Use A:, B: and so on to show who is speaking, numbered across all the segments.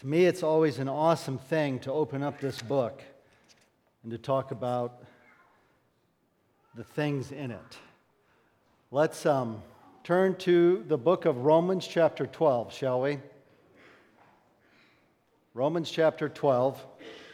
A: To me, it's always an awesome thing to open up this book and to talk about the things in it. Let's turn to the book of Romans chapter 12, shall we? Romans chapter 12.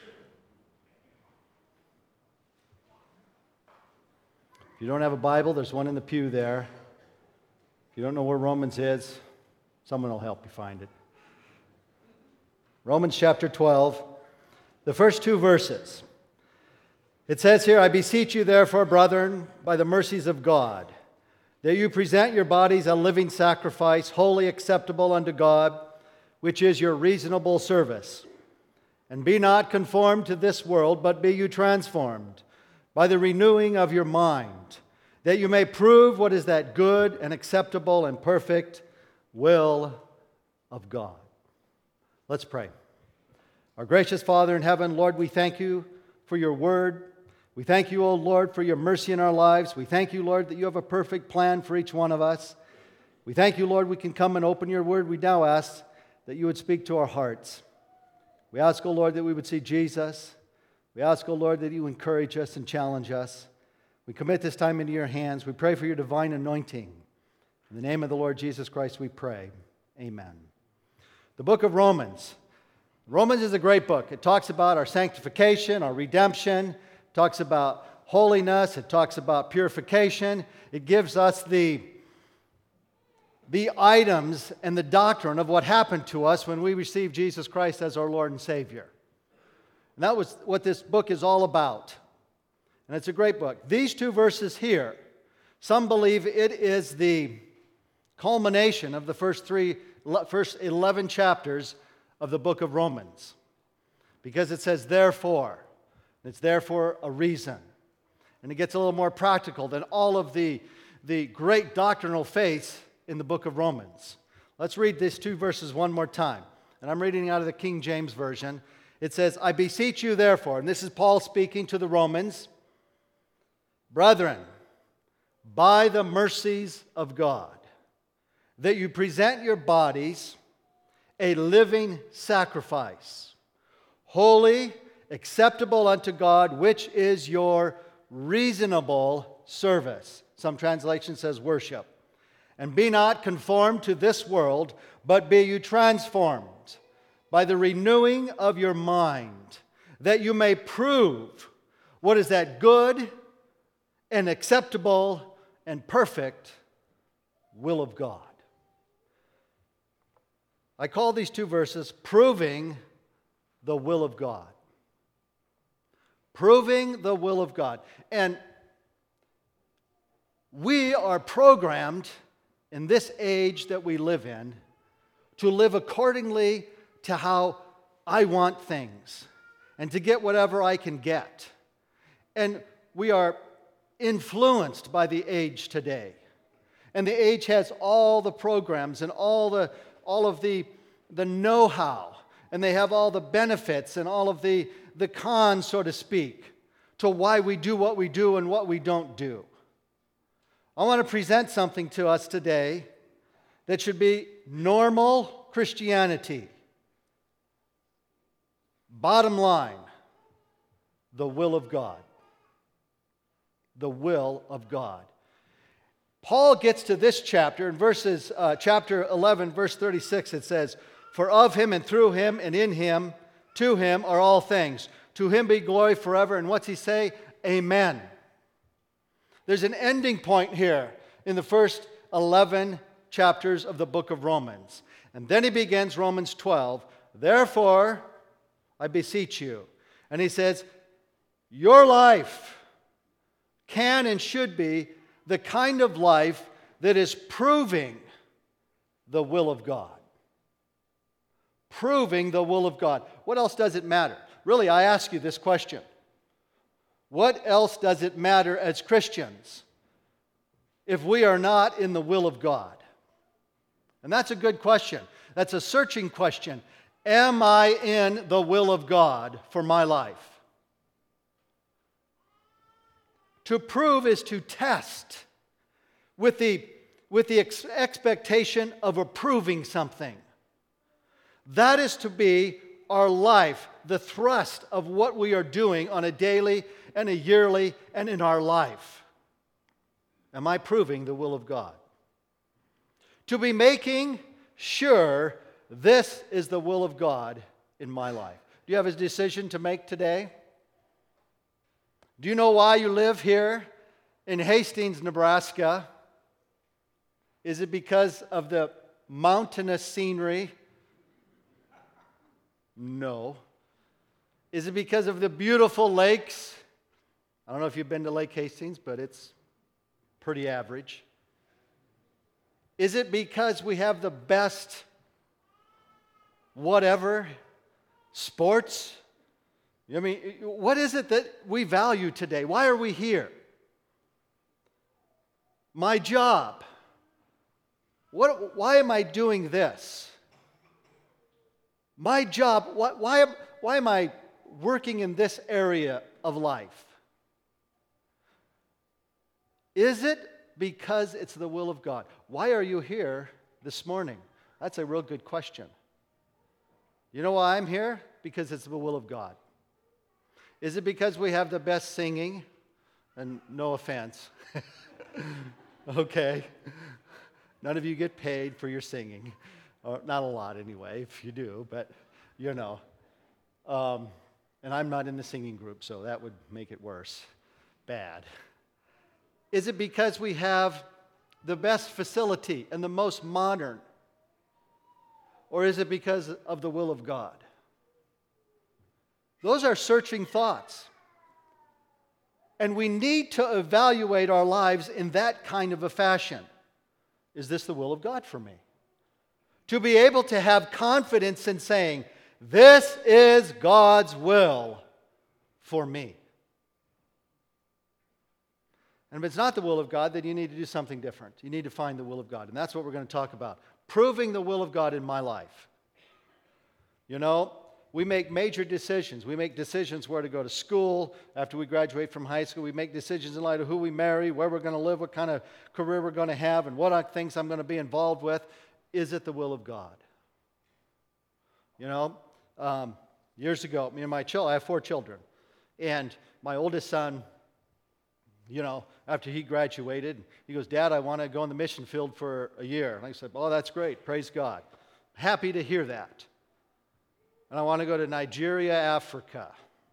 A: If you don't have a Bible, there's one in the pew there. If you don't know where Romans is, someone will help you find it. Romans chapter 12, the first two verses. It says here, I beseech you therefore, brethren, by the mercies of God, that you present your bodies a living sacrifice, wholly acceptable unto God, which is your reasonable service. And be not conformed to this world, but be you transformed by the renewing of your mind, that you may prove what is that good and acceptable and perfect will of God. Let's pray. Our gracious Father in heaven, Lord, we thank you for your word. We thank you, O Lord, for your mercy in our lives. We thank you, Lord, that you have a perfect plan for each one of us. We thank you, Lord, we can come and open your word. We now ask that you would speak to our hearts. We ask, O Lord, that we would see Jesus. We ask, O Lord, that you encourage us and challenge us. We commit this time into your hands. We pray for your divine anointing. In the name of the Lord Jesus Christ we pray. Amen. The book of Romans. Romans is a great book. It talks about our sanctification, our redemption. It talks about holiness. It talks about purification. It gives us the items and the doctrine of what happened to us when we received Jesus Christ as our Lord and Savior. And that was what this book is all about. And it's a great book. These two verses here, some believe it is the culmination of the first 11 chapters of the book of Romans. Because it says, therefore. It's there for a reason. And it gets a little more practical than all of the great doctrinal faiths in the book of Romans. Let's read these two verses one more time. And I'm reading out of the King James Version. It says, I beseech you therefore, and this is Paul speaking to the Romans, brethren, by the mercies of God, that you present your bodies a living sacrifice, holy, acceptable unto God, which is your reasonable service. Some translation says worship. And be not conformed to this world, but be you transformed by the renewing of your mind, that you may prove what is that good and acceptable and perfect will of God. I call these two verses proving the will of God. Proving the will of God. And we are programmed in this age that we live in to live accordingly to how I want things and to get whatever I can get. And we are influenced by the age today. And the age has all the programs and all of the know-how, and they have all the benefits and all of the cons, so to speak, to why we do what we do and what we don't do. I want to present something to us today that should be normal Christianity. Bottom line, the will of God. The will of God. Paul gets to this chapter, in chapter 11, verse 36, it says, for of him and through him and in him, to him are all things. To him be glory forever. And what's he say? Amen. There's an ending point here in the first 11 chapters of the book of Romans. And then he begins Romans 12. Therefore, I beseech you. And he says, your life can and should be the kind of life that is proving the will of God. Proving the will of God. What else does it matter? Really, I ask you this question. What else does it matter as Christians if we are not in the will of God? And that's a good question. That's a searching question. Am I in the will of God for my life? To prove is to test with the expectation of approving something. That is to be our life, the thrust of what we are doing on a daily and a yearly and in our life. Am I proving the will of God? To be making sure this is the will of God in my life. Do you have a decision to make today? Do you know why you live here in Hastings, Nebraska? Is it because of the mountainous scenery? No. Is it because of the beautiful lakes? I don't know if you've been to Lake Hastings, but it's pretty average. Is it because we have the best whatever, sports? I mean, what is it that we value today? Why are we here? My job. Why am I doing this? My job, why am I working in this area of life? Is it because it's the will of God? Why are you here this morning? That's a real good question. You know why I'm here? Because it's the will of God. Is it because we have the best singing? And no offense. Okay. None of you get paid for your singing. Or not a lot anyway, if you do, but you know. And I'm not in the singing group, so that would make it worse. Bad. Is it because we have the best facility and the most modern? Or is it because of the will of God? Those are searching thoughts. And we need to evaluate our lives in that kind of a fashion. Is this the will of God for me? To be able to have confidence in saying, this is God's will for me. And if it's not the will of God, then you need to do something different. You need to find the will of God. And that's what we're going to talk about. Proving the will of God in my life. You know, we make major decisions. We make decisions where to go to school after we graduate from high school. We make decisions in light of who we marry, where we're going to live, what kind of career we're going to have, and what things I'm going to be involved with. Is it the will of God? You know, years ago, me and my children, I have 4 children. And my oldest son, you know, after he graduated, he goes, Dad, I want to go in the mission field for a year. And I said, oh, that's great. Praise God. Happy to hear that. And I want to go to Nigeria, Africa.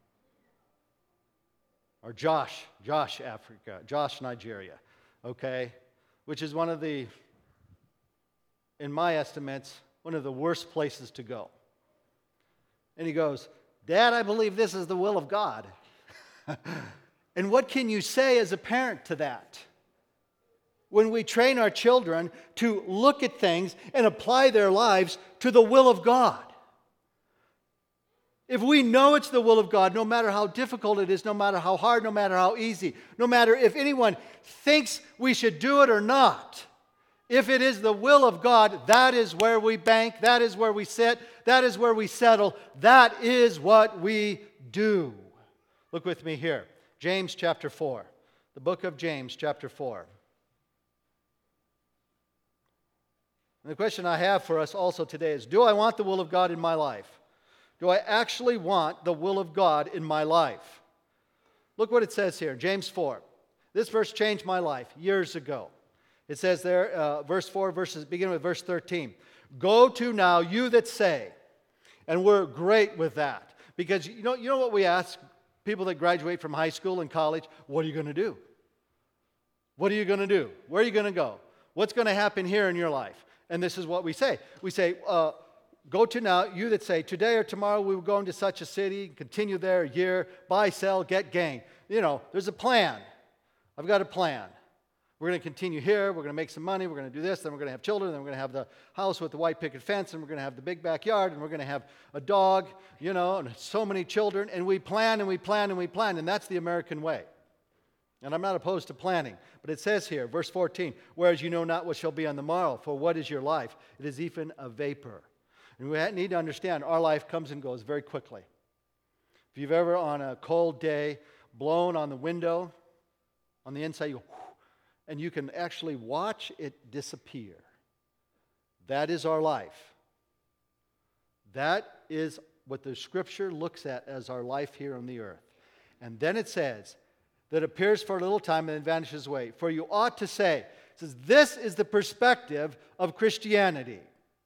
A: Or Josh, Africa. Josh, Nigeria. Okay? Which is one of the, in my estimates, one of the worst places to go. And he goes, Dad, I believe this is the will of God. And what can you say as a parent to that? When we train our children to look at things and apply their lives to the will of God. If we know it's the will of God, no matter how difficult it is, no matter how hard, no matter how easy, no matter if anyone thinks we should do it or not, if it is the will of God, that is where we bank, that is where we sit, that is where we settle, that is what we do. Look with me here. James chapter 4. The book of James chapter 4. And the question I have for us also today is, do I want the will of God in my life? Do I actually want the will of God in my life? Look what it says here, James 4. This verse changed my life years ago. It says there, verse 4, beginning with verse 13. Go to now, you that say. And we're great with that. Because you know what we ask people that graduate from high school and college? What are you going to do? What are you going to do? Where are you going to go? What's going to happen here in your life? And this is what we say. We say, go to now, you that say, today or tomorrow we will go into such a city, continue there a year, buy, sell, get gain. You know, there's a plan. I've got a plan. We're going to continue here, we're going to make some money, we're going to do this, then we're going to have children, then we're going to have the house with the white picket fence, and we're going to have the big backyard, and we're going to have a dog, you know, and so many children, and we plan, and we plan, and we plan, and that's the American way. And I'm not opposed to planning, but it says here, verse 14, whereas you know not what shall be on the morrow, for what is your life? It is even a vapor. And we need to understand our life comes and goes very quickly. If you've ever on a cold day blown on the window, on the inside, you go, and you can actually watch it disappear. That is our life. That is what the Scripture looks at as our life here on the earth. And then it says, that appears for a little time and then vanishes away. For you ought to say, it says, this is the perspective of Christianity.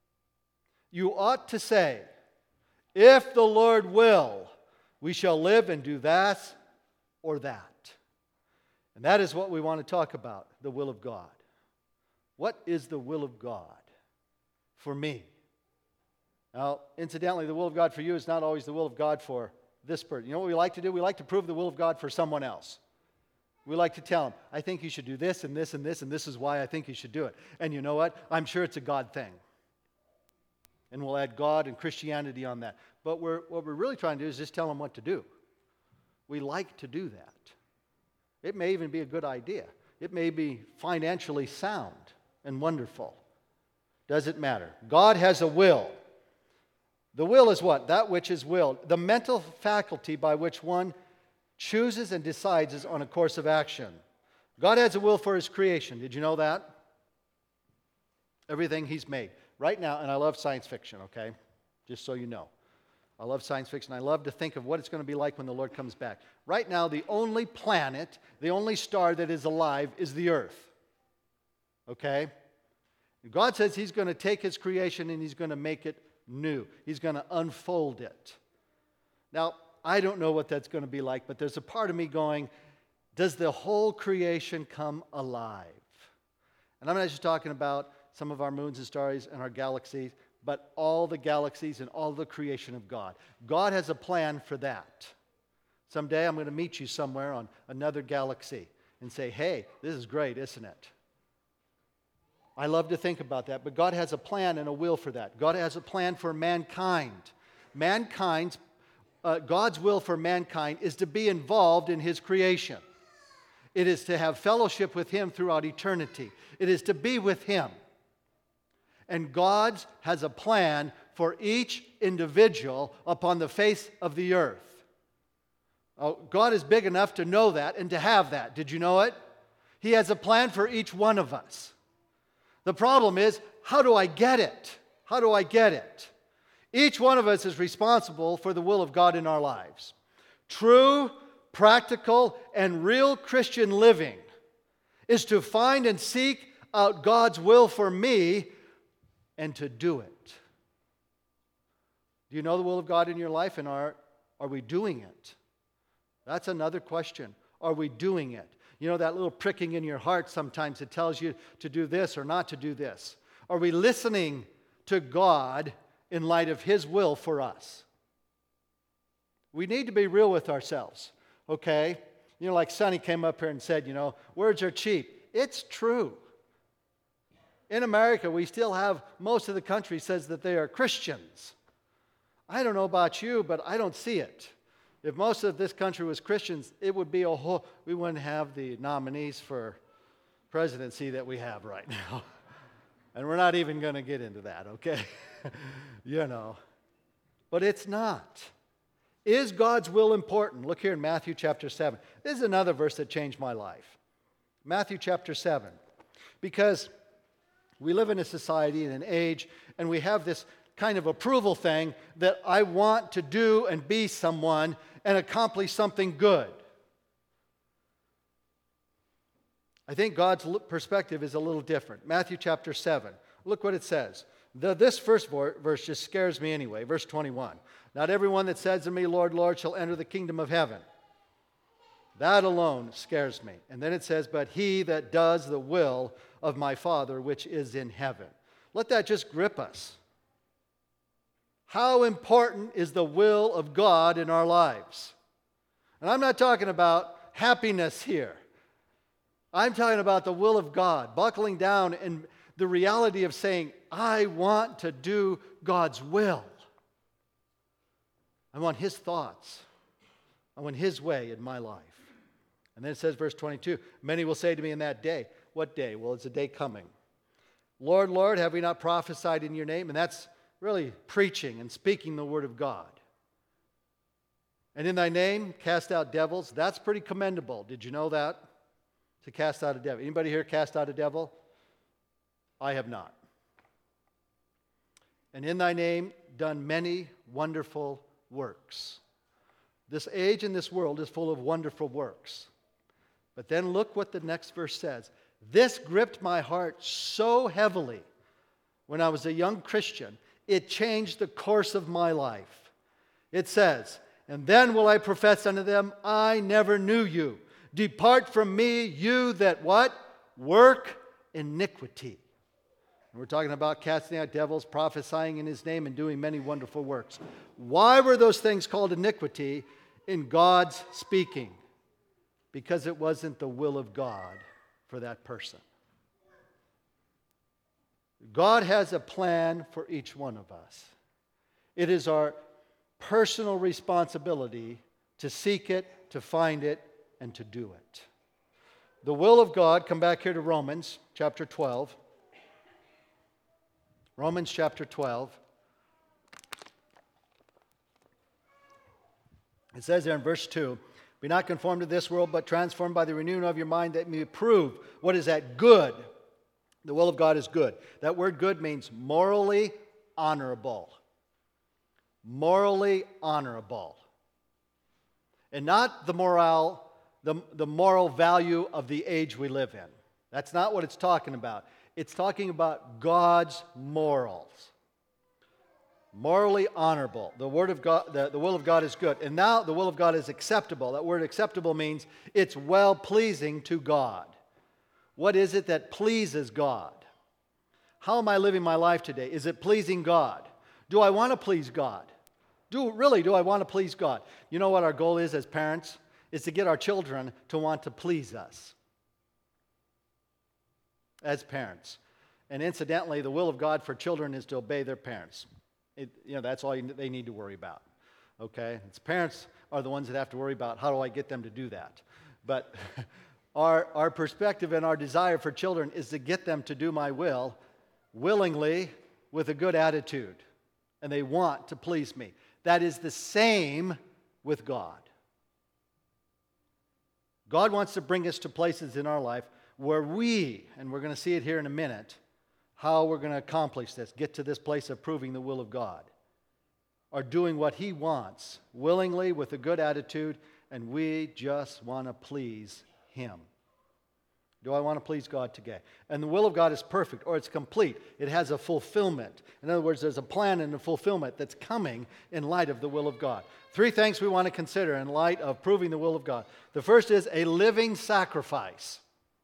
A: You ought to say, if the Lord will, we shall live and do that or that. And that is what we want to talk about, the will of God. What is the will of God for me? Now, incidentally, the will of God for you is not always the will of God for this person. You know what we like to do? We like to prove the will of God for someone else. We like to tell them, I think you should do this and this and this, and this is why I think you should do it. And you know what? I'm sure it's a God thing. And we'll add God and Christianity on that. But what we're really trying to do is just tell them what to do. We like to do that. It may even be a good idea. It may be financially sound and wonderful. Doesn't matter. God has a will. The will is what? That which is willed. The mental faculty by which one chooses and decides on a course of action. God has a will for His creation. Did you know that? Everything He's made. Right now, and I love science fiction, okay? Just so you know. I love science fiction. I love to think of what it's going to be like when the Lord comes back. Right now, the only planet, the only star that is alive is the earth. Okay? God says He's going to take His creation and He's going to make it new. He's going to unfold it. Now, I don't know what that's going to be like, but there's a part of me going, does the whole creation come alive? And I'm not just talking about some of our moons and stars and our galaxies, but all the galaxies and all the creation of God. God has a plan for that. Someday I'm going to meet you somewhere on another galaxy and say, hey, this is great, isn't it? I love to think about that, but God has a plan and a will for that. God has a plan for mankind. God's will for mankind is to be involved in His creation. It is to have fellowship with Him throughout eternity. It is to be with Him. And God has a plan for each individual upon the face of the earth. Oh, God is big enough to know that and to have that. Did you know it? He has a plan for each one of us. The problem is, how do I get it? How do I get it? Each one of us is responsible for the will of God in our lives. True, practical, and real Christian living is to find and seek out God's will for me and to do it. Do you know the will of God in your life, and are we doing it? That's another question. Are we doing it? You know that little pricking in your heart sometimes that tells you to do this or not to do this. Are we listening to God in light of His will for us? We need to be real with ourselves, okay? You know, like Sonny came up here and said, you know, words are cheap. It's true. In America, we still have, most of the country says that they are Christians. I don't know about you, but I don't see it. If most of this country was Christians, it would be we wouldn't have the nominees for presidency that we have right now. And we're not even going to get into that, okay? You know. But it's not. Is God's will important? Look here in Matthew chapter 7. This is another verse that changed my life. Matthew chapter 7. Because we live in a society and an age, and we have this kind of approval thing that I want to do and be someone and accomplish something good. I think God's perspective is a little different. Matthew chapter 7. Look what it says. This first verse just scares me anyway. Verse 21. Not everyone that says to me, Lord, Lord, shall enter the kingdom of heaven. That alone scares me. And then it says, but he that does the will of my Father which is in heaven. Let that just grip us. How important is the will of God in our lives? And I'm not talking about happiness here. I'm talking about the will of God, buckling down and the reality of saying, I want to do God's will. I want His thoughts. I want His way in my life. And then it says, verse 22, many will say to me in that day, what day? Well, it's a day coming. Lord, Lord, have we not prophesied in your name? And that's really preaching and speaking the word of God. And in thy name, cast out devils. That's pretty commendable. Did you know that? To cast out a devil. Anybody here cast out a devil? I have not. And in thy name, done many wonderful works. This age and this world is full of wonderful works. But then look what the next verse says. This gripped my heart so heavily when I was a young Christian, it changed the course of my life. It says, and then will I profess unto them, I never knew you. Depart from me, you that what? Work iniquity. And we're talking about casting out devils, prophesying in His name, and doing many wonderful works. Why were those things called iniquity in God's speaking? Because it wasn't the will of God for that person. God has a plan for each one of us. It is our personal responsibility to seek it, to find it, and to do it. The will of God, come back here to Romans chapter 12. Romans chapter 12. It says there in verse 2, be not conformed to this world, but transformed by the renewing of your mind, that you may prove what is that good. The will of God is good. That word good means morally honorable. Morally honorable. And not the moral value of the age we live in. That's not what it's talking about. It's talking about God's morals. Morally honorable. The word of God, the will of God is good. And now the will of God is acceptable. That word acceptable means it's well-pleasing to God. What is it that pleases God? How am I living my life today? Is it pleasing God? Do I want to please God? Do I want to please God? You know what our goal is as parents? Is to get our children to want to please us. As parents. And incidentally, the will of God for children is to obey their parents. That's all they need to worry about. Okay? It's parents are the ones that have to worry about how do I get them to do that. But our perspective and our desire for children is to get them to do my will willingly with a good attitude. And they want to please me. That is the same with God. God wants to bring us to places in our life where and we're going to see it here in a minute, how we're going to accomplish this, get to this place of proving the will of God, are doing what He wants willingly with a good attitude, and we just want to please Him. Do I want to please God today? And the will of God is perfect, or it's complete. It has a fulfillment. In other words, there's a plan and a fulfillment that's coming in light of the will of God. 3 things we want to consider in light of proving the will of God. The first is a living sacrifice.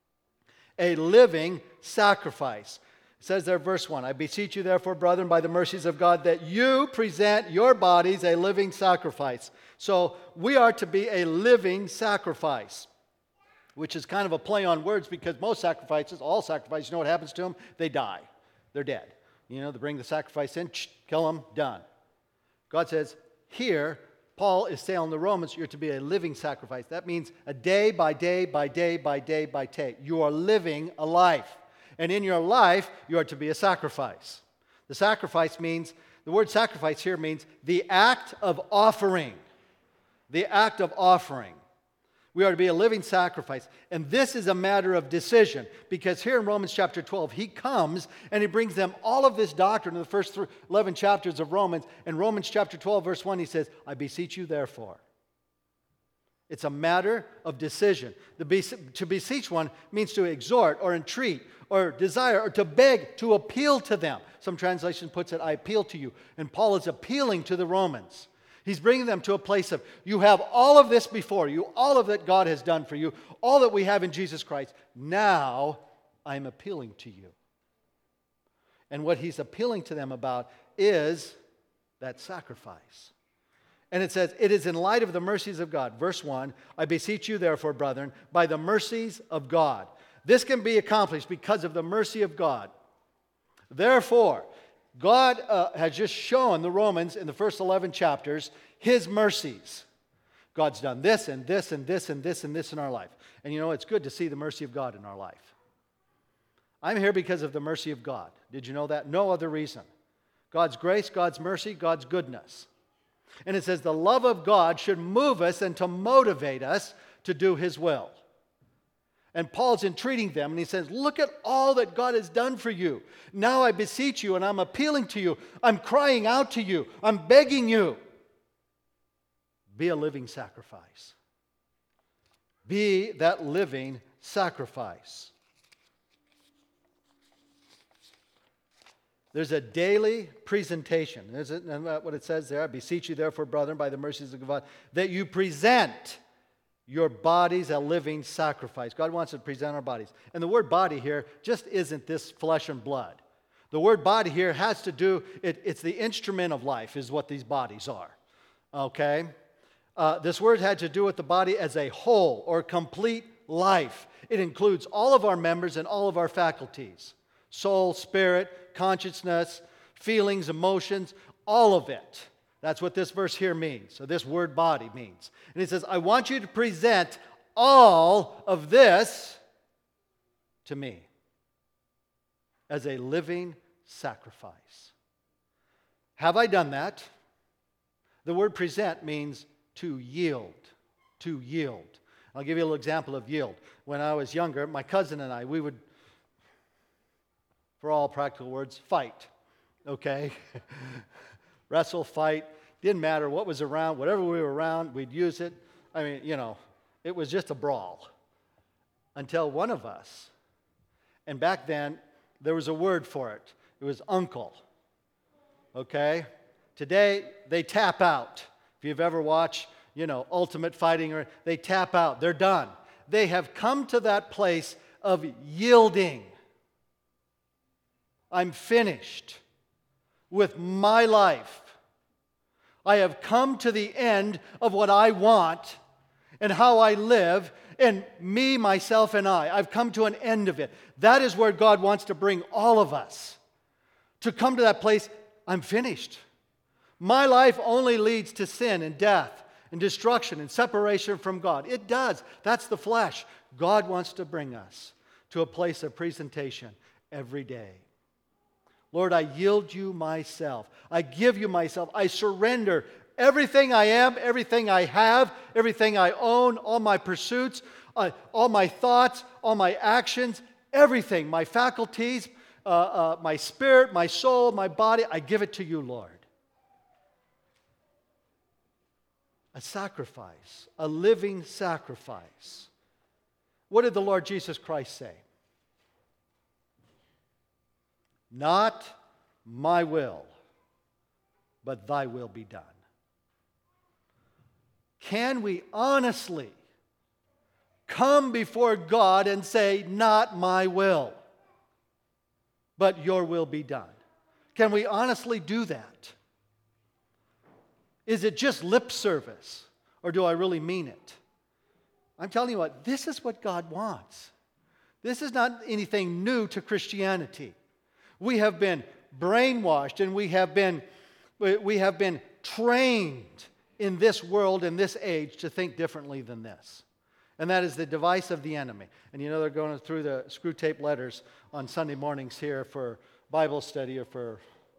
A: A living sacrifice. It says there, verse 1, I beseech you therefore, brethren, by the mercies of God, that you present your bodies a living sacrifice. So we are to be a living sacrifice, which is kind of a play on words because most sacrifices, all sacrifices, you know what happens to them? They die. They're dead. They bring the sacrifice in, kill them, done. God says, here, Paul is telling the Romans, you're to be a living sacrifice. That means a day by day by day by day by day. You are living a life. And in your life, you are to be a sacrifice. The sacrifice means, the word sacrifice here means the act of offering. The act of offering. We are to be a living sacrifice. And this is a matter of decision. Because here in Romans chapter 12, he comes and he brings them all of this doctrine in the first 11 chapters of Romans. In Romans chapter 12, verse 1, he says, I beseech you therefore. It's a matter of decision. To beseech one means to exhort or entreat or desire or to beg, to appeal to them. Some translation puts it, I appeal to you. And Paul is appealing to the Romans. He's bringing them to a place of, you have all of this before you, all of that God has done for you, all that we have in Jesus Christ. Now, I'm appealing to you. And what he's appealing to them about is that sacrifice. And it says, it is in light of the mercies of God. Verse 1, I beseech you therefore, brethren, by the mercies of God. This can be accomplished because of the mercy of God. Therefore, God has just shown the Romans in the first 11 chapters His mercies. God's done this and this and this and this and this in our life. And it's good to see the mercy of God in our life. I'm here because of the mercy of God. Did you know that? No other reason. God's grace, God's mercy, God's goodness. And it says the love of God should move us and to motivate us to do His will. And Paul's entreating them, and he says, look at all that God has done for you. Now I beseech you, and I'm appealing to you. I'm crying out to you. I'm begging you. Be a living sacrifice. Be that living sacrifice. There's a daily presentation. Isn't that what it says there? I beseech you, therefore, brethren, by the mercies of God, that you present your bodies a living sacrifice. God wants us to present our bodies. And the word body here just isn't this flesh and blood. The word body here has to do, it's the instrument of life is what these bodies are. Okay? This word had to do with the body as a whole or complete life. It includes all of our members and all of our faculties. Soul, spirit, consciousness, feelings, emotions, all of it. That's what this verse here means. So this word body means. And it says, I want you to present all of this to me as a living sacrifice. Have I done that? The word present means to yield. To yield. I'll give you a little example of yield. When I was younger, my cousin and I, we would, for all practical words, fight. Okay? Wrestle, fight. Didn't matter what was around. Whatever we were around, we'd use it. I mean, it was just a brawl. Until one of us, and back then, there was a word for it. It was uncle. Okay? Today, they tap out. If you've ever watched, Ultimate Fighting, they tap out. They're done. They have come to that place of yielding. I'm finished with my life. I have come to the end of what I want and how I live, and me, myself, and I. I've come to an end of it. That is where God wants to bring all of us. To come to that place, I'm finished. My life only leads to sin and death and destruction and separation from God. It does. That's the flesh. God wants to bring us to a place of presentation every day. Lord, I yield you myself. I give you myself. I surrender everything I am, everything I have, everything I own, all my pursuits, all my thoughts, all my actions, everything, my faculties, my spirit, my soul, my body. I give it to you, Lord. A sacrifice, a living sacrifice. What did the Lord Jesus Christ say? Not my will, but thy will be done. Can we honestly come before God and say, not my will, but your will be done? Can we honestly do that? Is it just lip service, or do I really mean it? I'm telling you what, this is what God wants. This is not anything new to Christianity. We have been brainwashed and we have been trained in this world, in this age, to think differently than this. And that is the device of the enemy. And they're going through the screw tape letters on Sunday mornings here for Bible study or for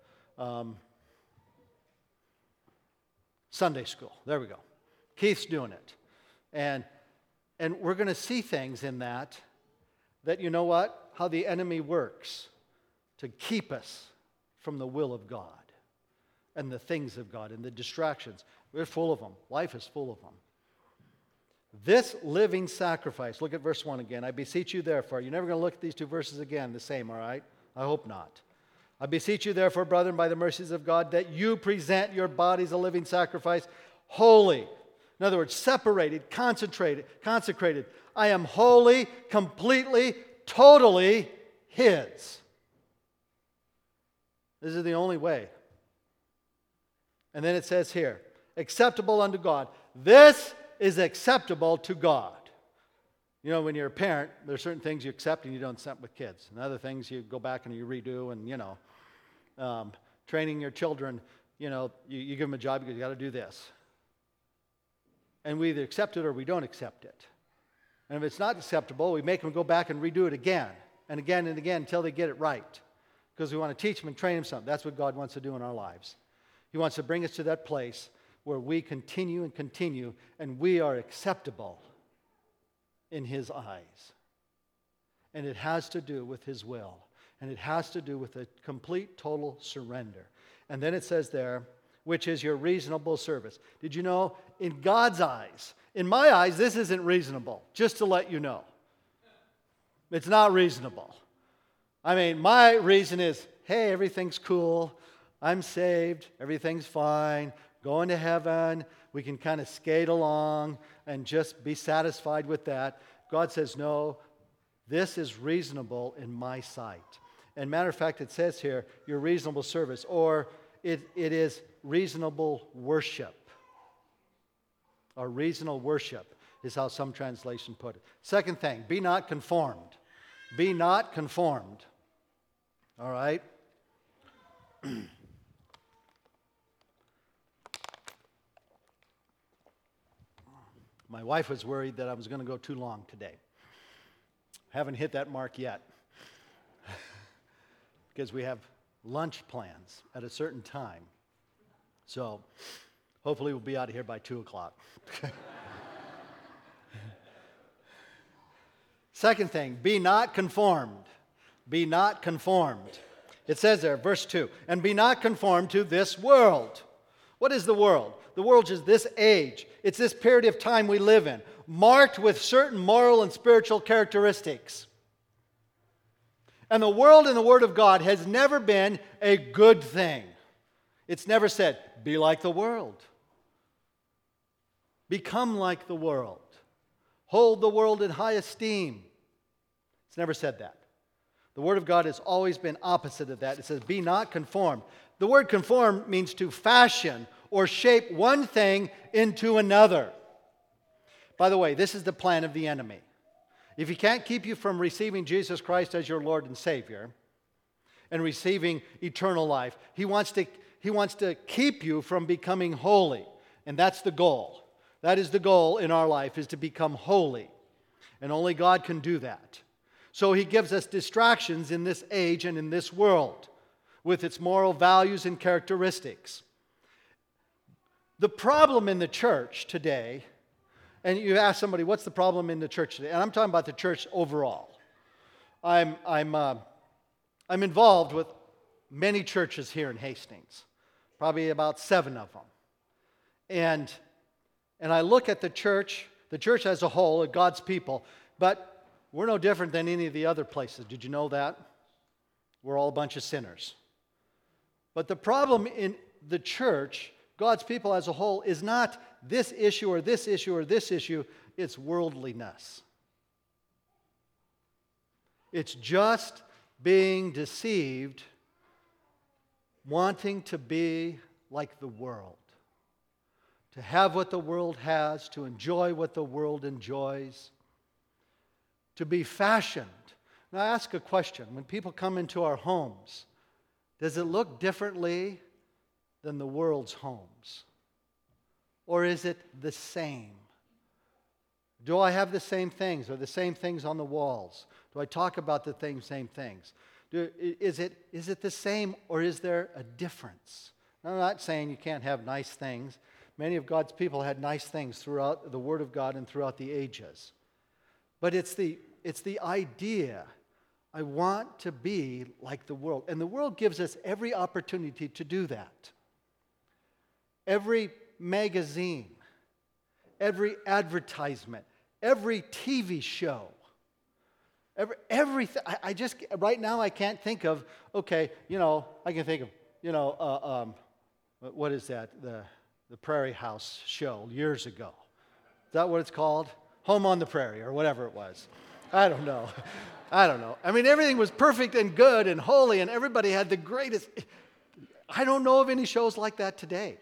A: Sunday school. There we go. Keith's doing it. And we're going to see things in that you know what? How the enemy works to keep us from the will of God and the things of God and the distractions. We're full of them. Life is full of them. This living sacrifice, look at verse 1 again. I beseech you therefore. You're never going to look at these two verses again the same, all right? I hope not. I beseech you therefore, brethren, by the mercies of God, that you present your bodies a living sacrifice, holy. In other words, separated, consecrated. I am holy, completely, totally His. This is the only way. And then it says here, acceptable unto God. This is acceptable to God. When you're a parent, there are certain things you accept and you don't accept with kids. And other things you go back and you redo and, training your children, you give them a job, you got to do this. And we either accept it or we don't accept it. And if it's not acceptable, we make them go back and redo it again and again and again until they get it right. Because we want to teach them and train them something. That's what God wants to do in our lives. He wants to bring us to that place where we continue and we are acceptable in His eyes. and it has to do with His will. And it has to do with a complete, total surrender. And then it says there, which is your reasonable service. Did you know, in God's eyes, in my eyes, this isn't reasonable, just to let you know. It's not reasonable. I mean, my reason is, hey, everything's cool. I'm saved. Everything's fine. Going to heaven. We can kind of skate along and just be satisfied with that. God says, no, this is reasonable in my sight. And matter of fact, it says here, your reasonable service, or it is reasonable worship. Or reasonable worship is how some translation put it. Second thing, be not conformed. Be not conformed. All right? My wife was worried that I was going to go too long today. Haven't hit that mark yet. Because we have lunch plans at a certain time. So hopefully we'll be out of here by 2 o'clock. Second thing, be not conformed. Be not conformed. It says there, verse 2, and be not conformed to this world. What is the world? The world is this age. It's this period of time we live in, marked with certain moral and spiritual characteristics. And the world in the Word of God has never been a good thing. It's never said, be like the world. Become like the world. Hold the world in high esteem. It's never said that. The Word of God has always been opposite of that. It says, be not conformed. The word conform means to fashion or shape one thing into another. By the way, this is the plan of the enemy. If he can't keep you from receiving Jesus Christ as your Lord and Savior and receiving eternal life, he wants to keep you from becoming holy. And that's the goal. That is the goal in our life, is to become holy. And only God can do that. So he gives us distractions in this age and in this world with its moral values and characteristics. The problem in the church today, and you ask somebody, what's the problem in the church today? And I'm talking about the church overall. I'm involved with many churches here in Hastings, probably about 7 of them. And I look at the church as a whole, God's people, but we're no different than any of the other places. Did you know that? We're all a bunch of sinners. But the problem in the church, God's people as a whole, is not this issue or this issue or this issue. It's worldliness. It's just being deceived, wanting to be like the world, to have what the world has, to enjoy what the world enjoys, to be fashioned. Now, I ask a question. When people come into our homes, does it look differently than the world's homes? Or is it the same? Do I have the same things? Are the same things on the walls? Do I talk about the same things? Is it the same, or is there a difference? Now, I'm not saying you can't have nice things. Many of God's people had nice things throughout the Word of God and throughout the ages. But it's the idea, I want to be like the world. And the world gives us every opportunity to do that. Every magazine, every advertisement, every TV show, everything. I just, right now I can't think of, okay, I can think of, what is that? The Prairie House show years ago. Is that what it's called? Home on the Prairie or whatever it was. I don't know. I mean, everything was perfect and good and holy, and everybody had the greatest. I don't know of any shows like that today.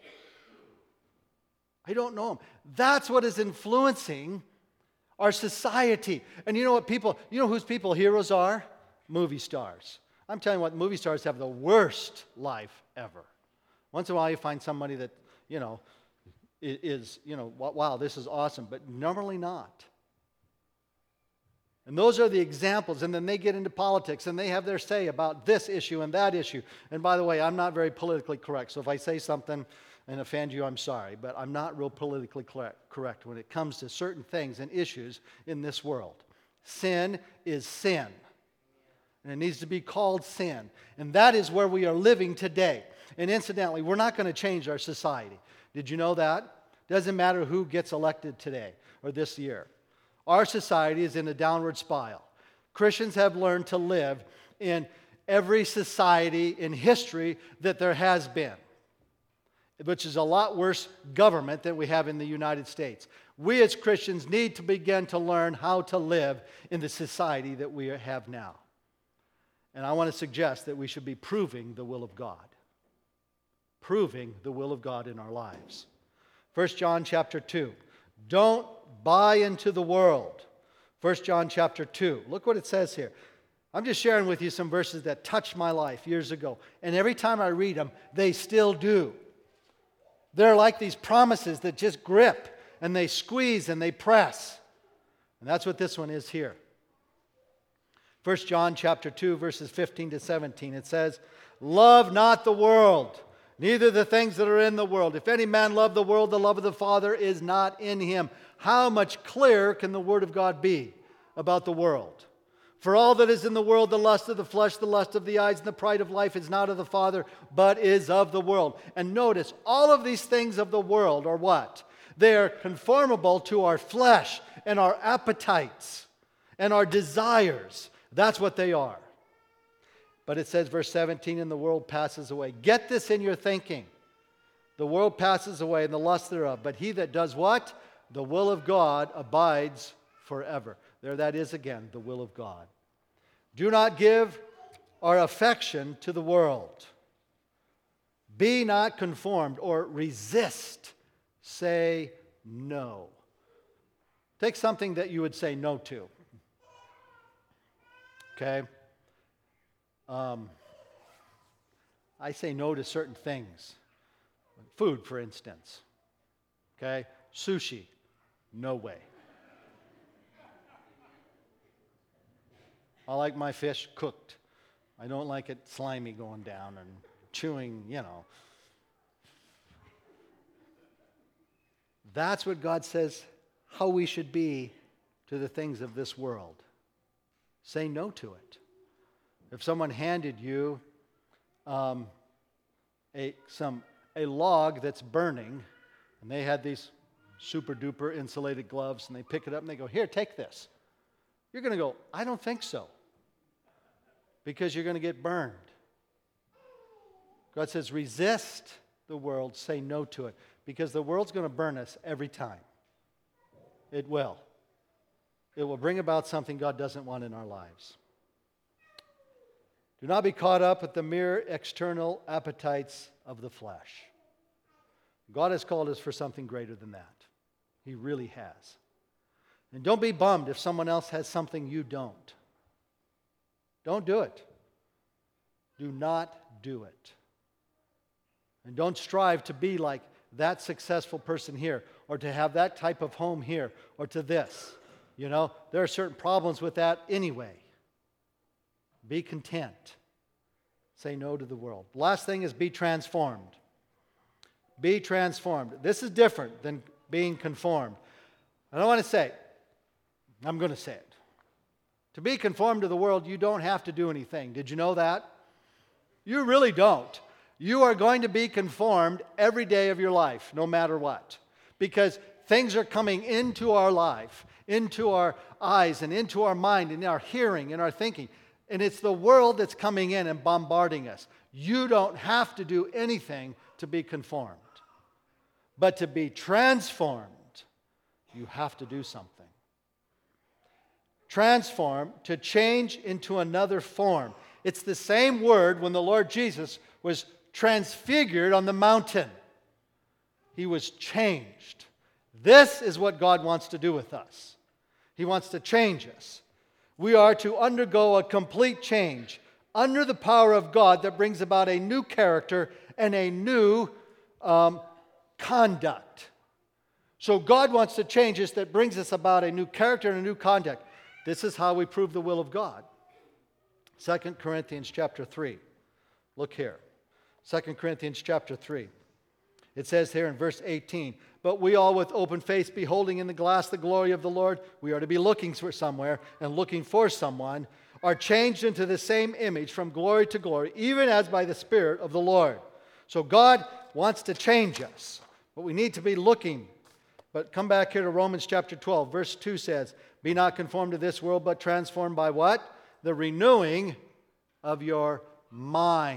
A: I don't know them. That's what is influencing our society. And you know what whose people heroes are? Movie stars. I'm telling you what, movie stars have the worst life ever. Once in a while you find somebody that, is, wow, this is awesome, but normally not. And those are the examples, and then they get into politics, and they have their say about this issue and that issue. And by the way, I'm not very politically correct, so if I say something and offend you, I'm sorry, but I'm not real politically correct when it comes to certain things and issues in this world. Sin is sin. And it needs to be called sin. And that is where we are living today. And incidentally, we're not going to change our society. Did you know that? Doesn't matter who gets elected today or this year. Our society is in a downward spiral. Christians have learned to live in every society in history that there has been, which is a lot worse government than we have in the United States. We as Christians need to begin to learn how to live in the society that we have now. And I want to suggest that we should be proving the will of God. Proving the will of God in our lives. 1 John chapter 2. Don't buy into the world. 1 John chapter 2. Look what it says here. I'm just sharing with you some verses that touched my life years ago. And every time I read them, they still do. They're like these promises that just grip and they squeeze and they press. And that's what this one is here. 1 John chapter 2, verses 15 to 17. It says, "Love not the world, neither the things that are in the world. If any man love the world, the love of the Father is not in him." How much clearer can the Word of God be about the world? "For all that is in the world, the lust of the flesh, the lust of the eyes, and the pride of life is not of the Father, but is of the world." And notice, all of these things of the world are what? They are conformable to our flesh and our appetites and our desires. That's what they are. But it says, verse 17, "And the world passes away." Get this in your thinking. The world passes away and the lust thereof. But he that does what? The will of God abides forever. There that is again, the will of God. Do not give our affection to the world. Be not conformed or resist. Say no. Take something that you would say no to. Okay? I say no to certain things. Food, for instance. Okay? Sushi. No way. I like my fish cooked. I don't like it slimy going down and chewing, That's what God says how we should be to the things of this world. Say no to it. If someone handed you a log that's burning, and they had these super duper insulated gloves, and they pick it up and they go, "Here, take this." You're going to go, "I don't think so," because you're going to get burned. God says, resist the world, say no to it, because the world's going to burn us every time. It will. It will bring about something God doesn't want in our lives. Do not be caught up with the mere external appetites of the flesh. God has called us for something greater than that. He really has. And don't be bummed if someone else has something you don't. Don't do it. Do not do it. And don't strive to be like that successful person here, or to have that type of home here, or to this. There are certain problems with that anyway. Be content. Say no to the world. Last thing is be transformed. Be transformed. This is different than being conformed. I don't want to say it. I'm going to say it. To be conformed to the world, you don't have to do anything. Did you know that? You really don't. You are going to be conformed every day of your life, no matter what. Because things are coming into our life, into our eyes, and into our mind, and our hearing, and our thinking. And it's the world that's coming in and bombarding us. You don't have to do anything to be conformed. But to be transformed, you have to do something. Transform, to change into another form. It's the same word when the Lord Jesus was transfigured on the mountain. He was changed. This is what God wants to do with us. He wants to change us. We are to undergo a complete change under the power of God that brings about a new character and a new conduct. So God wants to change us that brings us about a new character and a new conduct. This is how we prove the will of God. 2 Corinthians chapter 3. Look here. 2 Corinthians chapter 3. It says here in verse 18, "But we all with open face, beholding in the glass the glory of the Lord," we are to be looking for somewhere and looking for someone, are changed into the same image from glory to glory, even as by the Spirit of the Lord. So God wants to change us, but we need to be looking. But come back here to Romans chapter 12. Verse 2 says, be not conformed to this world, but transformed by what? The renewing of your mind.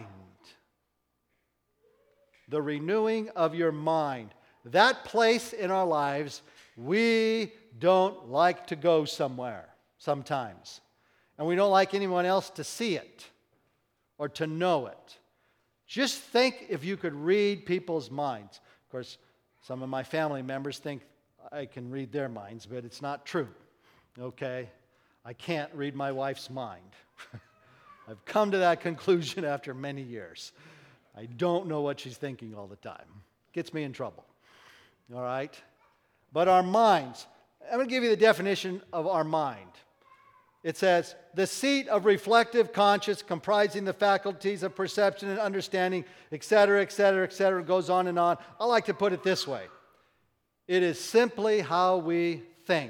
A: The renewing of your mind. That place in our lives, we don't like to go somewhere sometimes. And we don't like anyone else to see it or to know it. Just think if you could read people's minds. Of course, some of my family members think I can read their minds, but it's not true. Okay? I can't read my wife's mind. I've come to that conclusion after many years. I don't know what she's thinking all the time. Gets me in trouble. All right? But our minds, I'm going to give you the definition of our mind. It says, the seat of reflective conscience comprising the faculties of perception and understanding, etc., etc., etc., goes on and on. I like to put it this way. It is simply how we think.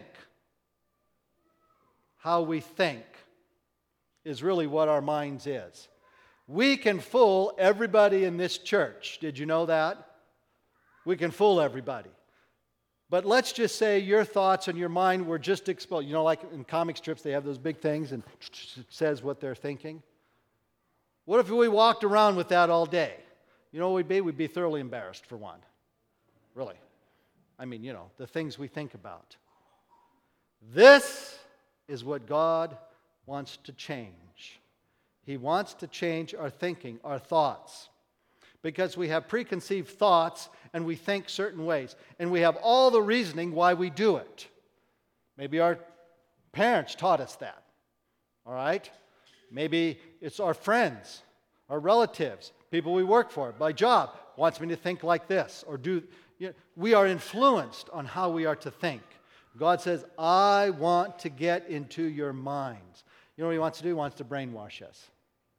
A: How we think is really what our minds is. We can fool everybody in this church. Did you know that? We can fool everybody. But let's just say your thoughts and your mind were just exposed. You know, like in comic strips, they have those big things and it says what they're thinking. What if we walked around with that all day? You know what we'd be? We'd be thoroughly embarrassed, for one. Really. I mean, you know, the things we think about. This is what God wants to change. He wants to change our thinking, our thoughts. Because we have preconceived thoughts and we think certain ways. And we have all the reasoning why we do it. Maybe our parents taught us that. All right? Maybe it's our friends, our relatives, people we work for, my job wants me to think like this or do. You know, we are influenced on how we are to think. God says, I want to get into your minds. You know what He wants to do? He wants to brainwash us.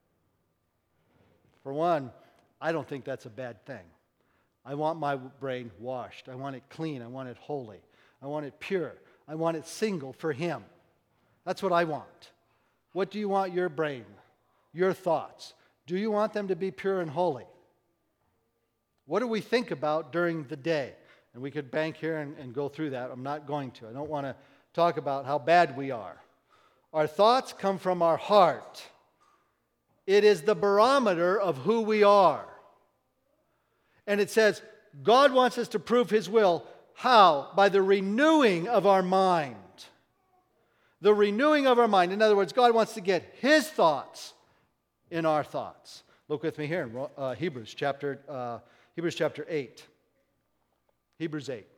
A: For one, I don't think that's a bad thing. I want my brain washed. I want it clean. I want it holy. I want it pure. I want it single for Him. That's what I want. What do you want your brain, your thoughts? Do you want them to be pure and holy? What do we think about during the day? And we could bank here and go through that. I'm not going to. I don't want to talk about how bad we are. Our thoughts come from our heart. It is the barometer of who we are. And it says, God wants us to prove His will. How? By the renewing of our mind. The renewing of our mind. In other words, God wants to get His thoughts in our thoughts. Look with me here in Hebrews chapter 8. Hebrews 8.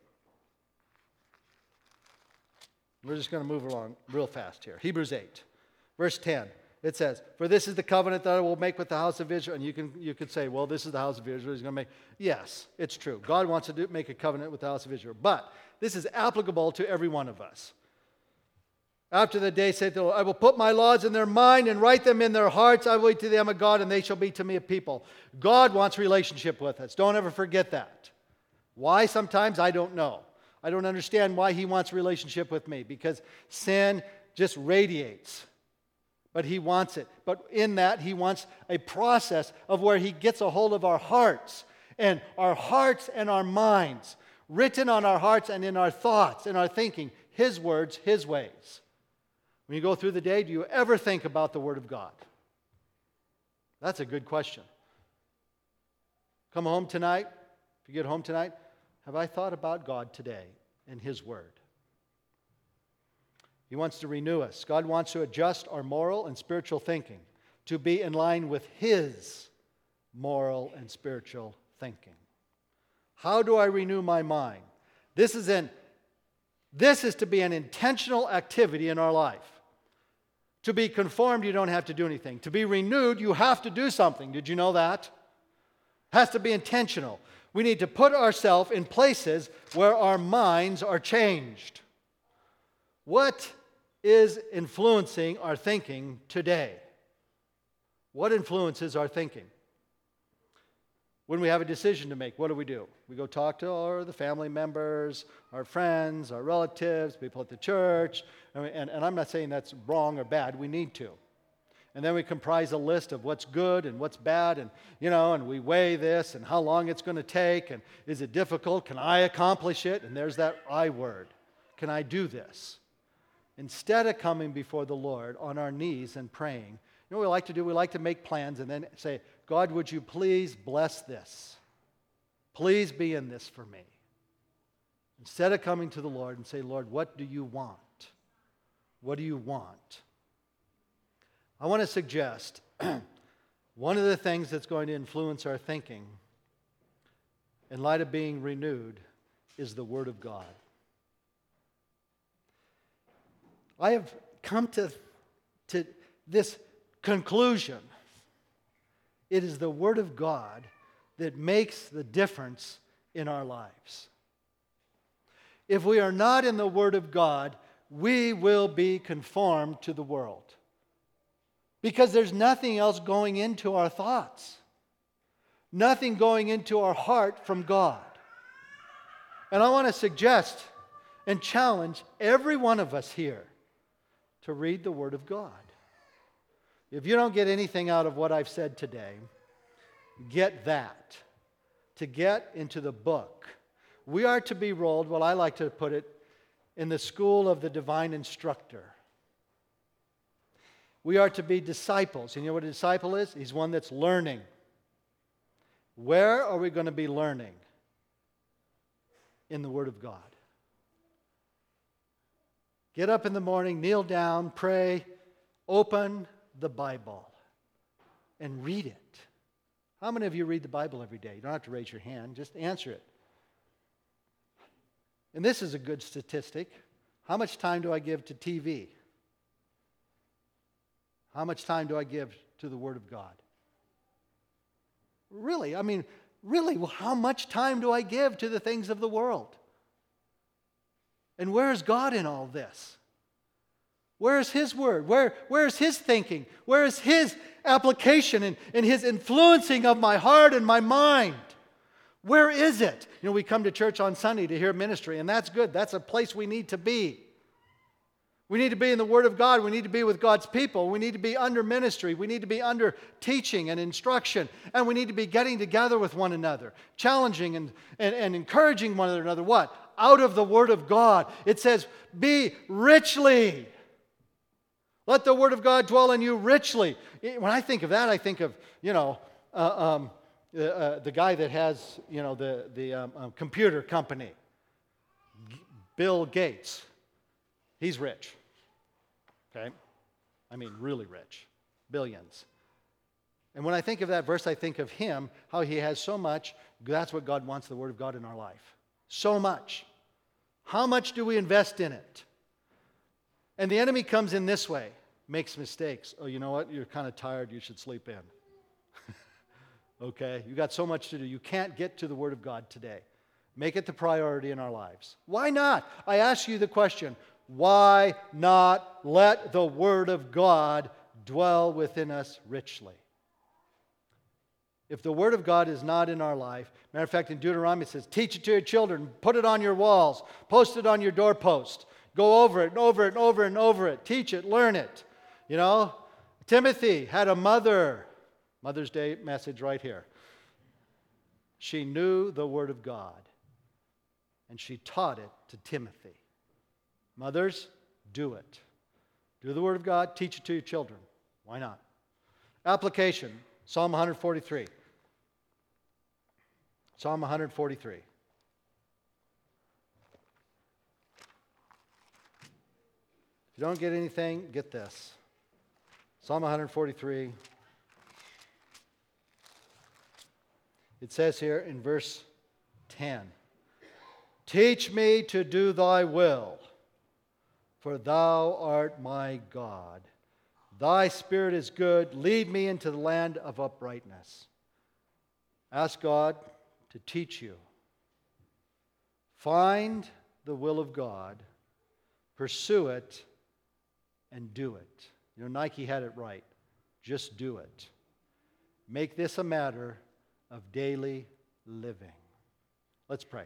A: We're just going to move along real fast here. Hebrews 8, verse 10. It says, for this is the covenant that I will make with the house of Israel. And you could say, well, this is the house of Israel He's going to make. Yes, it's true. God wants to make a covenant with the house of Israel. But this is applicable to every one of us. After the day, saith the Lord, I will put my laws in their mind and write them in their hearts. I will be to them a God, and they shall be to me a people. God wants relationship with us. Don't ever forget that. Why sometimes? I don't know. I don't understand why He wants relationship with me, because sin just radiates. But He wants it. But in that, He wants a process of where He gets a hold of our hearts and our minds, written on our hearts and in our thoughts, in our thinking, His words, His ways. When you go through the day, do you ever think about the Word of God? That's a good question. Come home tonight. If you get home tonight, have I thought about God today and His Word? He wants to renew us. God wants to adjust our moral and spiritual thinking to be in line with His moral and spiritual thinking. How do I renew my mind? This is to be an intentional activity in our life. To be conformed, you don't have to do anything. To be renewed, you have to do something. Did you know that? It has to be intentional. We need to put ourselves in places where our minds are changed. What is influencing our thinking today? What influences our thinking? When we have a decision to make, what do? We go talk to the family members, our friends, our relatives, people at the church. And I'm not saying that's wrong or bad. We need to. And then we comprise a list of what's good and what's bad, and and we weigh this and how long it's going to take, and is it difficult? Can I accomplish it? And there's that I word. Can I do this? Instead of coming before the Lord on our knees and praying, you know what we like to do? We like to make plans and then say, God, would you please bless this? Please be in this for me. Instead of coming to the Lord and say, Lord, what do you want? What do you want? I want to suggest one of the things that's going to influence our thinking in light of being renewed is the Word of God. I have come to this conclusion. It is the Word of God that makes the difference in our lives. If we are not in the Word of God, we will be conformed to the world. Because there's nothing else going into our thoughts. Nothing going into our heart from God. And I want to suggest and challenge every one of us here to read the Word of God. If you don't get anything out of what I've said today, get that. To get into the book. We are to be rolled, well, I like to put it, in the school of the divine instructor. We are to be disciples. And you know what a disciple is? He's one that's learning. Where are we going to be learning? In the Word of God. Get up in the morning, kneel down, pray, open the Bible, and read it. How many of you read the Bible every day? You don't have to raise your hand, just answer it. And this is a good statistic. How much time do I give to TV? How much time do I give to the Word of God? Really, how much time do I give to the things of the world? And where is God in all this? Where is His Word? Where is His thinking? Where is His application and His influencing of my heart and my mind? Where is it? We come to church on Sunday to hear ministry, and that's good. That's a place we need to be. We need to be in the Word of God. We need to be with God's people. We need to be under ministry. We need to be under teaching and instruction. And we need to be getting together with one another, challenging and encouraging one another. What? Out of the Word of God. It says, be richly. Let the Word of God dwell in you richly. When I think of that, I think of, the guy that has, the computer company. Bill Gates. He's rich. Okay? Really rich. Billions. And when I think of that verse, I think of him, how he has so much. That's what God wants, the Word of God in our life. So much. How much do we invest in it? And the enemy comes in this way, makes mistakes. Oh, you know what? You're kind of tired. You should sleep in. Okay? You got so much to do. You can't get to the Word of God today. Make it the priority in our lives. Why not? I ask you the question, why not let the Word of God dwell within us richly? If the Word of God is not in our life, matter of fact, in Deuteronomy it says, teach it to your children, put it on your walls, post it on your doorpost, go over it and over it and over and over it, teach it, learn it. Timothy had a mother. Mother's Day message right here. She knew the Word of God, and she taught it to Timothy. Mothers, do it. Do the Word of God, teach it to your children. Why not? Application, Psalm 143. Psalm 143. If you don't get anything, get this. Psalm 143. It says here in verse 10, teach me to do thy will, for thou art my God. Thy spirit is good. Lead me into the land of uprightness. Ask God to teach you. Find the will of God, pursue it, and do it. Nike had it right. Just do it. Make this a matter of daily living. Let's pray.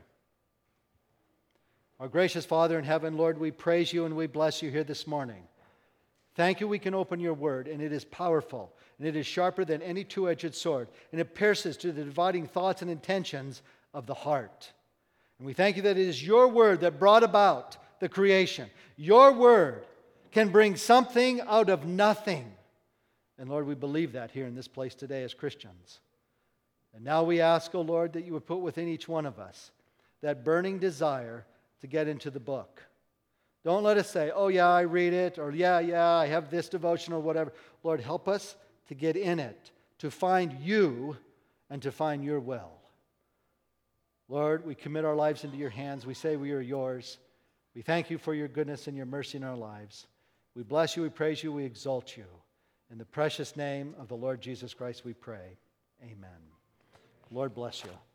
A: Our gracious Father in heaven, Lord, we praise you and we bless you here this morning. Thank you we can open your word, and it is powerful, and it is sharper than any two-edged sword, and it pierces to the dividing thoughts and intentions of the heart. And we thank you that it is your word that brought about the creation. Your word can bring something out of nothing. And Lord, we believe that here in this place today as Christians. And now we ask, O Lord, that you would put within each one of us that burning desire to get into the book. Don't let us say, oh yeah, I read it, or yeah, I have this devotion or whatever. Lord, help us to get in it, to find you and to find your will. Lord, we commit our lives into your hands. We say we are yours. We thank you for your goodness and your mercy in our lives. We bless you, we praise you, we exalt you. In the precious name of the Lord Jesus Christ we pray. Amen. Lord bless you.